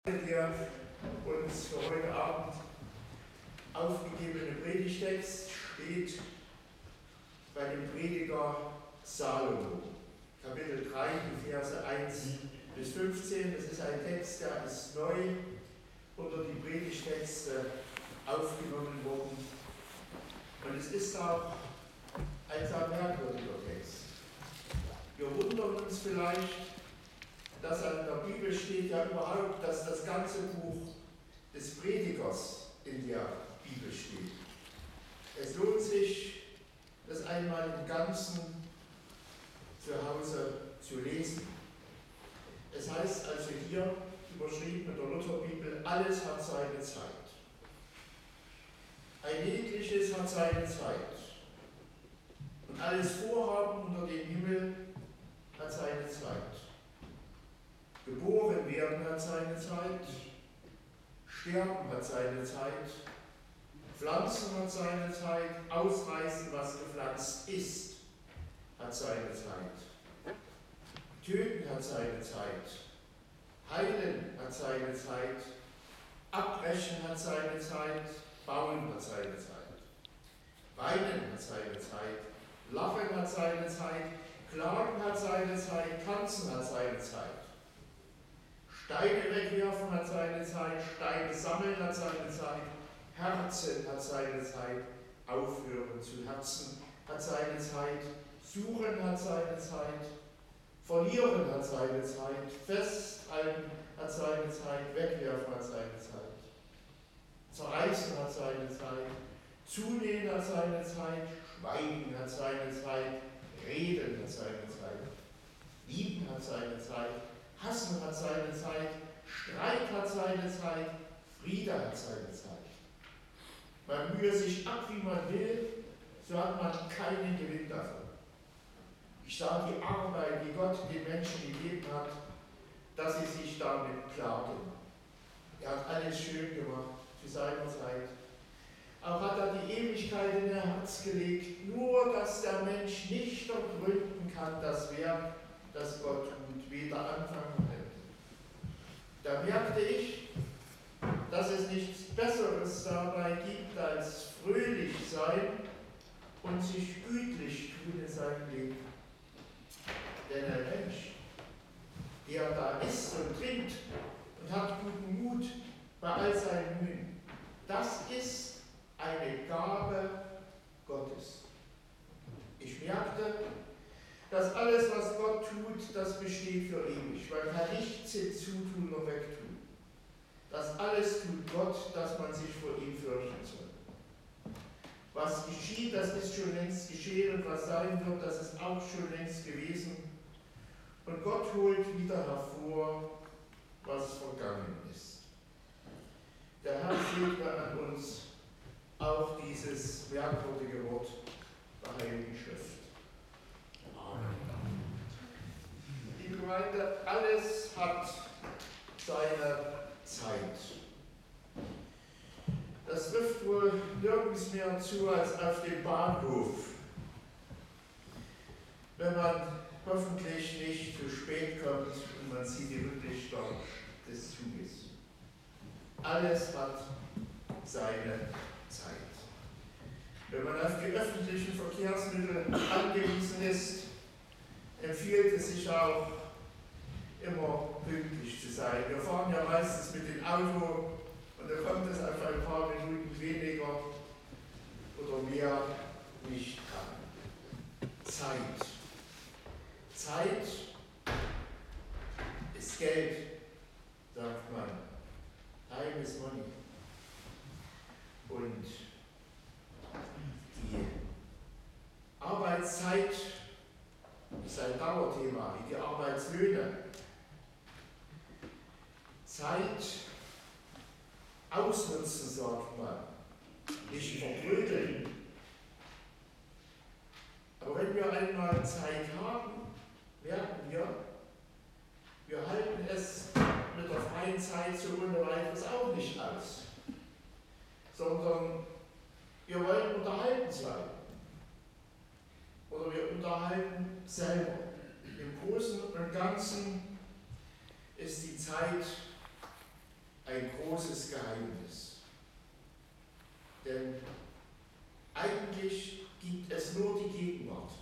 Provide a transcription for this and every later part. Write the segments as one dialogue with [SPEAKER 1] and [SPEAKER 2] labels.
[SPEAKER 1] Der uns für heute Abend aufgegebene Predigtext steht bei dem Prediger Salomo, Kapitel 3, die Verse 1 bis 15. Das ist ein Text, der ist neu unter die Predigtexte aufgenommen worden. Und es ist auch ein sehr merkwürdiger Text. Wir wundern uns vielleicht, dass in der Bibel steht ja überhaupt, dass das ganze Buch des Predigers in der Bibel steht. Es lohnt sich, das einmal im Ganzen zu Hause zu lesen. Es heißt also hier, überschrieben mit der Lutherbibel, alles hat seine Zeit. Ein jegliches hat seine Zeit. Und alles Vorhaben unter dem Himmel hat seine Zeit. Geboren werden hat seine Zeit, Sterben hat seine Zeit, Pflanzen hat seine Zeit, Ausreißen, was gepflanzt ist, hat seine Zeit. Töten hat seine Zeit, heilen hat seine Zeit, abbrechen hat seine Zeit, bauen hat seine Zeit, weinen hat seine Zeit, lachen hat seine Zeit, klagen hat seine Zeit, tanzen hat seine Zeit. Steine wegwerfen hat seine Zeit, Steine sammeln hat seine Zeit, Herzen hat seine Zeit, aufhören zu herzen hat seine Zeit, suchen hat seine Zeit, verlieren hat seine Zeit, festhalten hat seine Zeit, wegwerfen hat seine Zeit, zerreißen hat seine Zeit, zunehmen hat seine Zeit, schweigen hat seine Zeit, reden hat seine Zeit, lieben hat seine Zeit, Hassen hat seine Zeit, Streit hat seine Zeit, Friede hat seine Zeit. Man mühe sich ab, wie man will, so hat man keinen Gewinn davon. Ich sah die Arbeit, die Gott den Menschen gegeben hat, dass sie sich damit plagen. Er hat alles schön gemacht zu seiner Zeit. Auch hat er die Ewigkeit in ihr Herz gelegt, nur dass der Mensch nicht ergründen kann, das Werk, das Gott tut, weder Anfang noch Ende. Da merkte ich, dass es nichts Besseres dabei gibt, als fröhlich sein und sich gütlich tun in seinem Leben. Denn ein Mensch, der da isst und trinkt und hat guten Mut bei all seinen Mühen, das ist eine Gabe Gottes. Ich merkte, dass alles, was Gott tut, das besteht für ewig. Man kann nichts hinzutun oder wegtun. Das alles tut Gott, dass man sich vor ihm fürchten soll. Was geschieht, das ist schon längst geschehen, und was sein wird, das ist auch schon längst gewesen. Und Gott holt wieder hervor, was vergangen ist. Der Herr segne an uns auch dieses merkwürdige Wort der Heiligen Schrift. Liebe Gemeinde, alles hat seine Zeit. Das trifft wohl nirgends mehr zu als auf dem Bahnhof, wenn man hoffentlich nicht zu spät kommt und man sieht die Rücklichter des Zuges. Alles hat seine Zeit. Wenn man auf die öffentlichen Verkehrsmittel angewiesen ist, empfiehlt es sich auch, immer pünktlich zu sein. Wir fahren ja meistens mit dem Auto und da kommt es auf ein paar Minuten weniger oder mehr nicht an. Zeit. Zeit ist Geld, sagt man. Time is money. Und die Arbeitszeit ist ein Dauerthema, wie die Arbeitslöhne. Zeit ausnutzen, sagt man, nicht vertrödeln. Aber wenn wir einmal Zeit haben, merken wir halten es mit der freien Zeit so ohne weiteres auch nicht aus, sondern wir wollen unterhalten sein. Oder wir unterhalten selber. Im Großen und Ganzen ist die Zeit großes Geheimnis. Denn eigentlich gibt es nur die Gegenwart.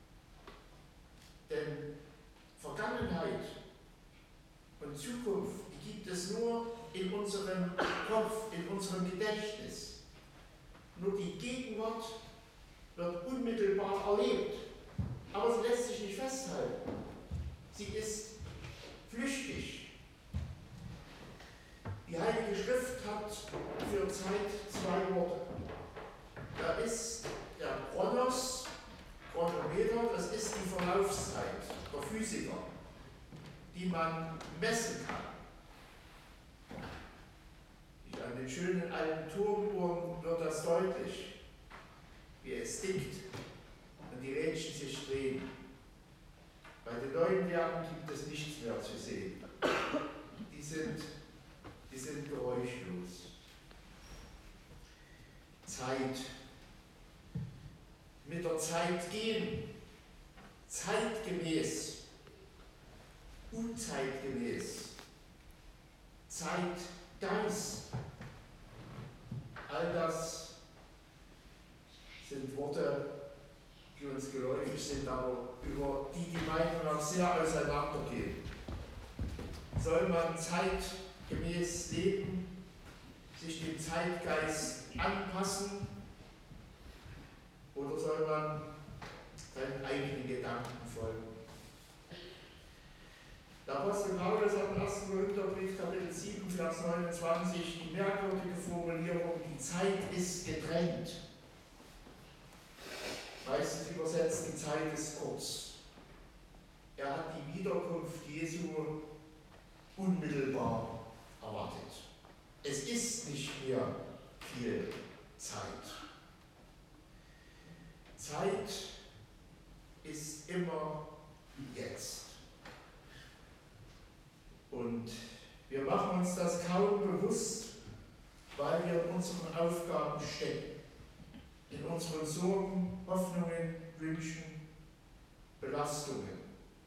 [SPEAKER 1] Denn Vergangenheit und Zukunft, die gibt es nur in unserem Kopf, in unserem Gedächtnis. Nur die Gegenwart wird unmittelbar erlebt, aber sie lässt sich nicht festhalten. Sie ist flüchtig. Die Heilige Schrift hat für Zeit zwei Worte. Da ist der Chronos, Chronometer, das ist die Verlaufszeit der Physiker, die man messen kann. An den schönen alten Turmuhren wird das deutlich, wie es tickt und die Rädchen sich drehen. Bei den neuen Werken gibt es nichts mehr zu sehen. Die sind geräuschlos. Zeit. Mit der Zeit gehen. Zeitgemäß. Unzeitgemäß. Zeitgeist. All das sind Worte, die uns geläufig sind, aber über die Meinungen auch sehr auseinandergehen. Soll man zeitgemäß leben, sich dem Zeitgeist anpassen, oder soll man seinen eigenen Gedanken folgen? Der Apostel Paulus hat im 1. Korintherbrief, Kapitel 7, Vers 29, die merkwürdige Formulierung, die Zeit ist getrennt. Meistens übersetzt, die Zeit ist kurz. Er hat die Wiederkunft Jesu unmittelbar erwartet. Es ist nicht mehr viel Zeit. Zeit ist immer jetzt. Und wir machen uns das kaum bewusst, weil wir in unseren Aufgaben stecken, in unseren Sorgen, Hoffnungen, Wünschen, Belastungen.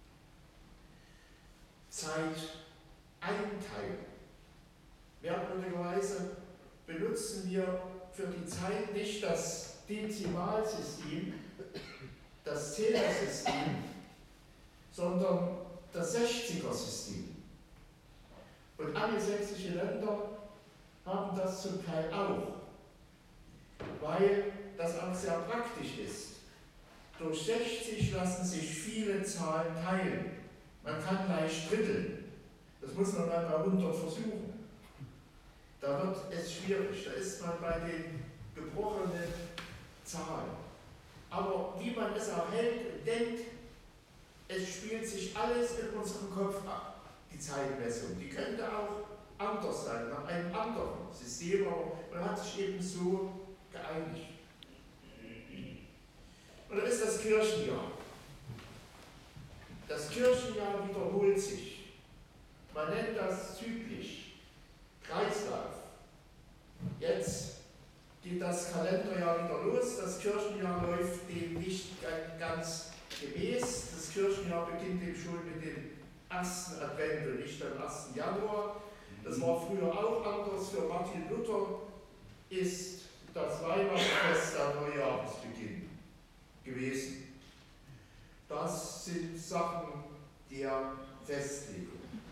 [SPEAKER 1] Zeit einteilen. Merkwürdigerweise benutzen wir für die Zeit nicht das Dezimalsystem, das Zählersystem, sondern das 60er-System. Und angelsächsische Länder haben das zum Teil auch, weil das auch sehr praktisch ist. Durch 60 lassen sich viele Zahlen teilen. Man kann leicht dritteln. Das muss man mal bei 100 versuchen. Da wird es schwierig. Da ist man bei den gebrochenen Zahlen. Aber wie man es auch hält und denkt, es spielt sich alles in unserem Kopf ab. Die Zeitmessung, die könnte auch anders sein, nach einem anderen System, aber man hat sich eben so geeinigt. Und dann ist das Kirchenjahr. Das Kirchenjahr wiederholt sich. Man nennt das zyklisch, Kreislauf. Jetzt geht das Kalenderjahr wieder los, das Kirchenjahr läuft dem nicht ganz gemäß. Das Kirchenjahr beginnt eben schon mit dem 1. Advent und nicht am 1. Januar. Das war früher auch anders. Für Martin Luther ist das Weihnachtsfest der Neujahrsbeginn gewesen. Das sind Sachen der Festlegung.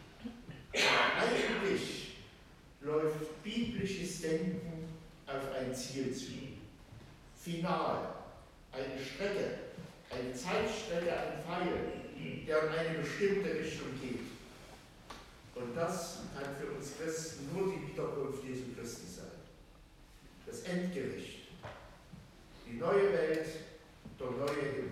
[SPEAKER 1] Eigentlich läuft biblisches Denken auf ein Ziel zu. Final, eine Strecke, eine Zeitstrecke, ein Pfeil, der in eine bestimmte Richtung geht. Und das kann für uns Christen nur die Wiederkunft Jesu Christi sein. Das Endgericht, die neue Welt, der neue Himmel.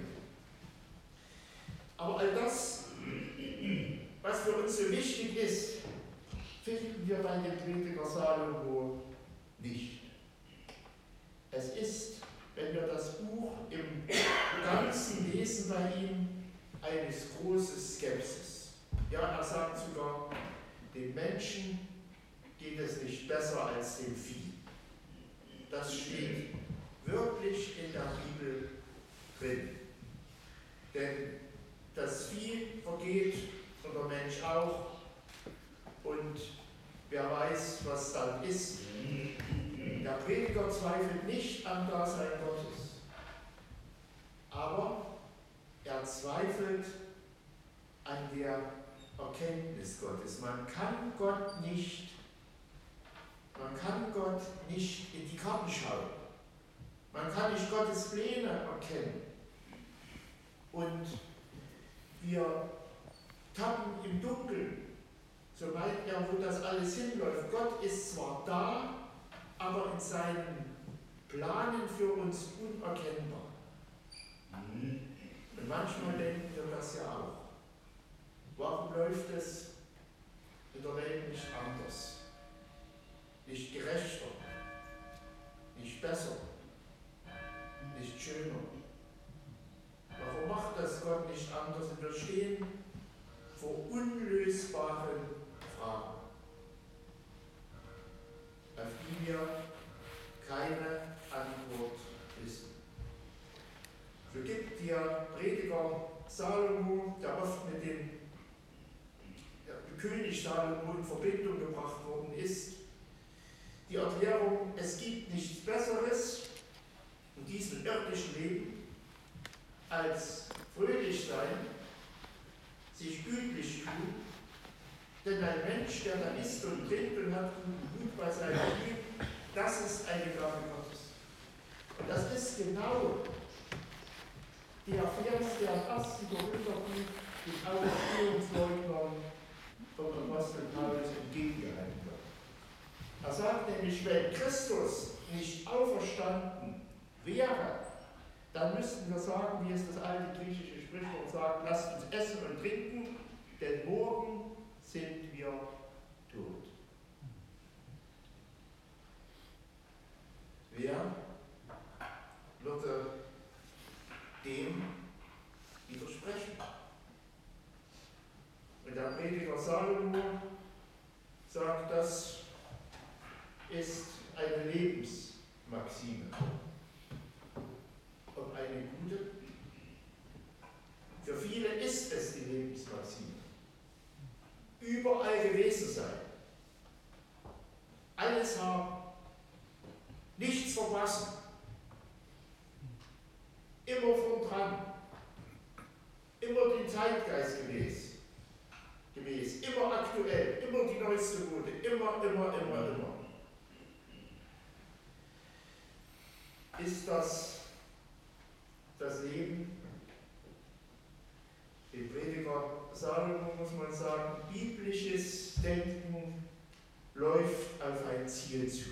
[SPEAKER 1] Aber all das, was für uns so wichtig ist, finden wir bei dem Prediger Salomo nicht. Es ist, wenn wir das Buch im Ganzen lesen bei ihm, eine große Skepsis. Ja, er sagt sogar, dem Menschen geht es nicht besser als dem Vieh. Das steht wirklich in der Bibel drin. Denn das Vieh vergeht und der Mensch auch. Und wer weiß, was dann ist. Der Prediger zweifelt nicht am Dasein Gottes, aber er zweifelt an der Erkenntnis Gottes. Man kann Gott nicht in die Karten schauen. Man kann nicht Gottes Pläne erkennen. Und wir tappen im Dunkeln, soweit wo das alles hinläuft. Gott ist zwar da, aber in seinen Planen für uns unerkennbar. Und manchmal denken wir das ja auch. Warum läuft es in der Welt nicht anders? Nicht gerechter, nicht besser, nicht schöner? Warum macht das Gott nicht anders? Und wir stehen vor unlösbaren Fragen, auf die wir keine Antwort wissen. So gibt der Prediger Salomo, der oft mit dem König Salomo in Verbindung gebracht worden ist, die Erklärung, es gibt nichts Besseres in diesem irdischen Leben, als fröhlich sein, sich gütlich tun, denn ein Mensch, der da isst und trinkt und hat Gut bei seinem Leben, das ist eine Gabe Gottes. Und das ist genau der Vers, der im 1. Korintherbrief den Auferstehungsleugnern vom Apostel Paulus entgegengehalten wird. Er sagt nämlich, wenn Christus nicht auferstanden wäre, dann müssten wir sagen, wie es das alte griechische Sprichwort sagt, lasst uns essen und trinken, denn morgen sind wir tot. Wer würde dem widersprechen? Und der Prediger Salomo sagt, das ist eine Lebensmaxime. Ob eine gute? Für viele ist es die Lebensmaxime. Überall gewesen sein. Alles haben. Nichts verpassen. Immer vorn dran. Immer den Zeitgeist gemäß. Immer aktuell. Immer die neueste Mode. Immer. Ist das Leben? Dem Prediger Salomo muss man sagen, biblisches Denken läuft auf ein Ziel zu.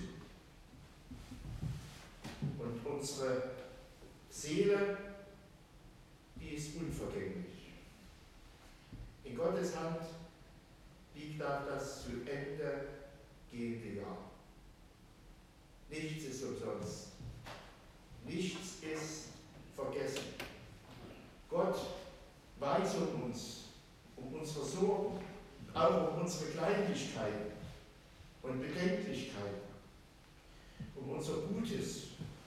[SPEAKER 1] Und unsere Seele, die ist unvergänglich. In Gottes Hand liegt auch das zu Ende gehende Jahr. Nichts ist umsonst. Nichts ist vergessen. Gott weiß um uns, um unsere Sorgen, auch um unsere Kleinlichkeiten und Bedenklichkeiten, um unser Gutes.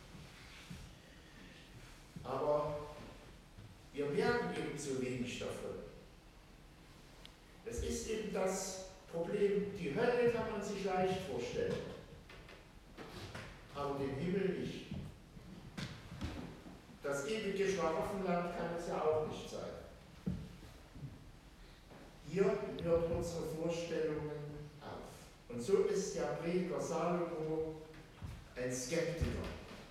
[SPEAKER 1] Aber wir merken eben so wenig davon. Es ist eben das Problem, die Hölle kann man sich leicht vorstellen, aber den Himmel nicht. Das ewige Schlaraffenland kann es ja auch nicht sein. Hier hört unsere Vorstellungen auf. Und so ist der Prediger Salomo ein Skeptiker.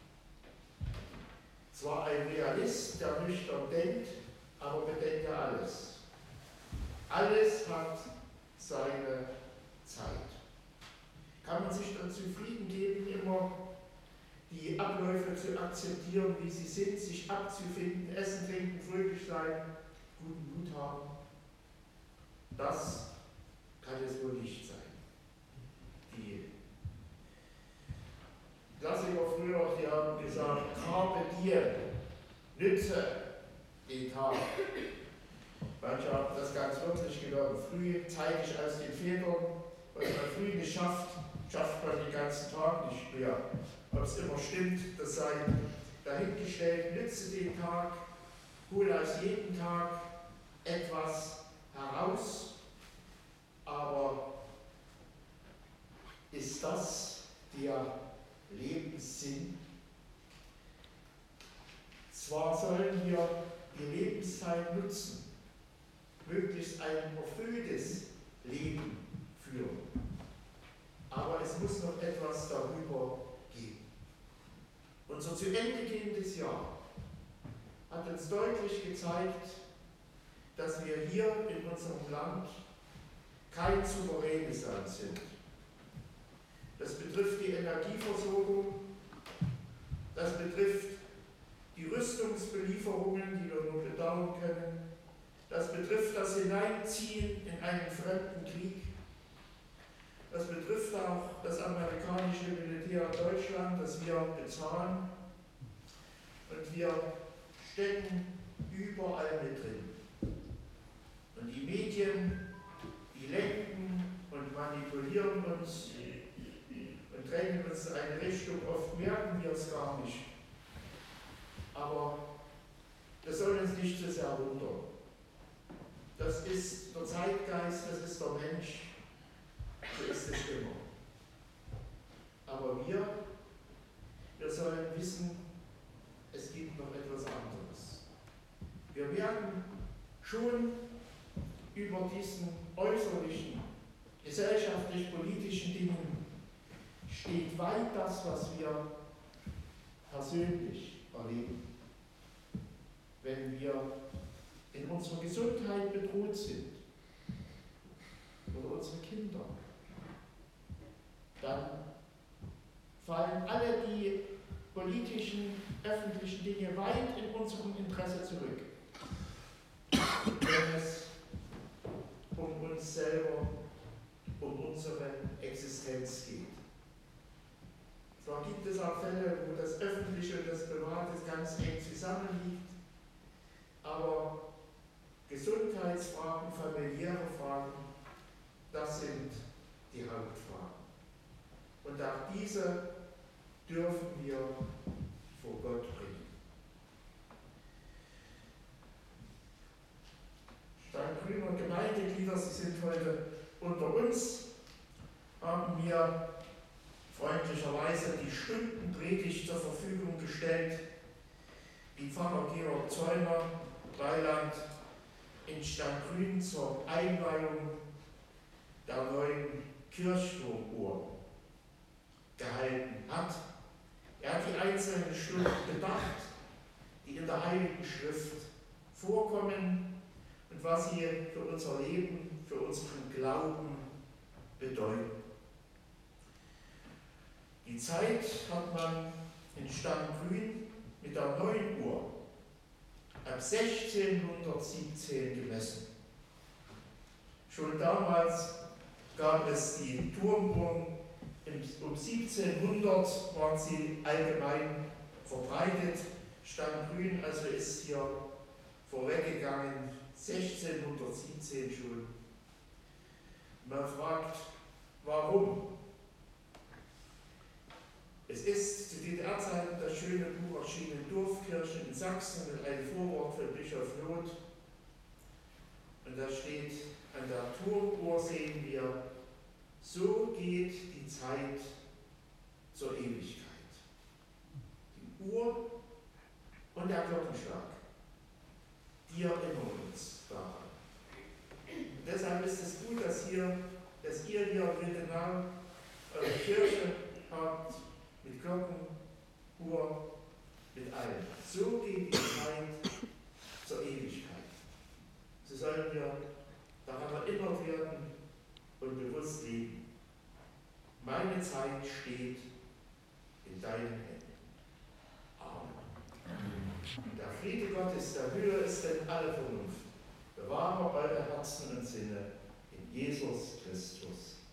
[SPEAKER 1] Zwar ein Realist, der nüchtern denkt, aber bedenkt ja alles. Alles hat seine Zeit. Kann man sich dann zufrieden geben, immer die Abläufe zu akzeptieren, wie sie sind, sich abzufinden, essen, trinken, fröhlich sein, guten Mut haben? Das kann es wohl nicht sein. Die Klassiker früher, die haben gesagt, carpe diem, nütze den Tag. Manche haben das ganz wörtlich genommen, früh zeitig aus den Federn, was man früh geschafft, schafft man den ganzen Tag nicht mehr. Ob es immer stimmt, das sei dahingestellt, nütze den Tag, hole aus jedem Tag etwas heraus, aber Ist das der Lebenssinn? Zwar sollen wir die Lebenszeit nutzen, möglichst ein erfülltes Leben führen, aber es muss noch etwas darüber geben. Unser zu Ende gehendes Jahr hat uns deutlich gezeigt, dass wir hier in unserem Land kein souveränes Land sind. Das betrifft die Energieversorgung, das betrifft die Rüstungsbelieferungen, die wir nur bedauern können, das betrifft das Hineinziehen in einen fremden Krieg, das betrifft auch das amerikanische Militär in Deutschland, das wir bezahlen, und wir stecken überall mit drin. Und die Medien, die lenken und manipulieren uns und drängen uns in eine Richtung, oft merken wir es gar nicht. Aber das soll uns nicht zu sehr wundern. Das ist der Zeitgeist, das ist der Mensch, so ist es immer. Aber wir sollen wissen, es gibt noch etwas anderes. Wir merken schon über diesen äußerlichen, gesellschaftlich-politischen Dingen steht weit das, was wir persönlich erleben. Wenn wir in unserer Gesundheit bedroht sind oder unsere Kinder, dann fallen alle die politischen, öffentlichen Dinge weit in unserem Interesse zurück. Wenn es um uns selber, um unsere Existenz geht. Zwar gibt es auch Fälle, wo das Öffentliche und das Private ganz eng zusammenliegt, aber Gesundheitsfragen, familiäre Fragen, das sind die Hauptfragen. Und auch diese dürfen wir vor Gott bringen. Steingrüner Gemeindeglieder, Sie sind heute unter uns, haben mir freundlicherweise die Stundenpredigt zur Verfügung gestellt, die Pfarrer Georg Zeuner, Weiland, in Steingrün zur Einweihung der neuen Kirchturmuhr gehalten hat. Er hat die einzelnen Stunden bedacht, die in der Heiligen Schrift vorkommen und was sie für unser Leben, für unseren Glauben bedeuten. Die Zeit hat man in Steingrün mit der 9 Uhr ab 1617 gemessen. Schon damals gab es die Turmuhren, um 1700 waren sie allgemein verbreitet. Steingrün also ist hier vorweggegangen, 1617 schon. Man fragt, warum? Es ist zu DDR-Zeiten das schöne Buch erschienen, Dorfkirchen in Sachsen, mit einem Vorwort von Bischof Loth. Und da steht, an der Turmuhr sehen wir, so geht die Zeit zur Ewigkeit. Die Uhr und der Glockenschlag, die erinnern uns daran. Und deshalb ist es gut, dass ihr hier in Wildenau eure Kirche habt, mit Glocken, Uhr, mit allem. So geht die Zeit zur Ewigkeit. So sollen wir daran erinnert werden und bewusst leben. Meine Zeit steht in deinen Händen. Amen. Und der Friede Gottes, der höher ist denn alle Vernunft, bewahre eure Herzen und Sinne in Jesus Christus.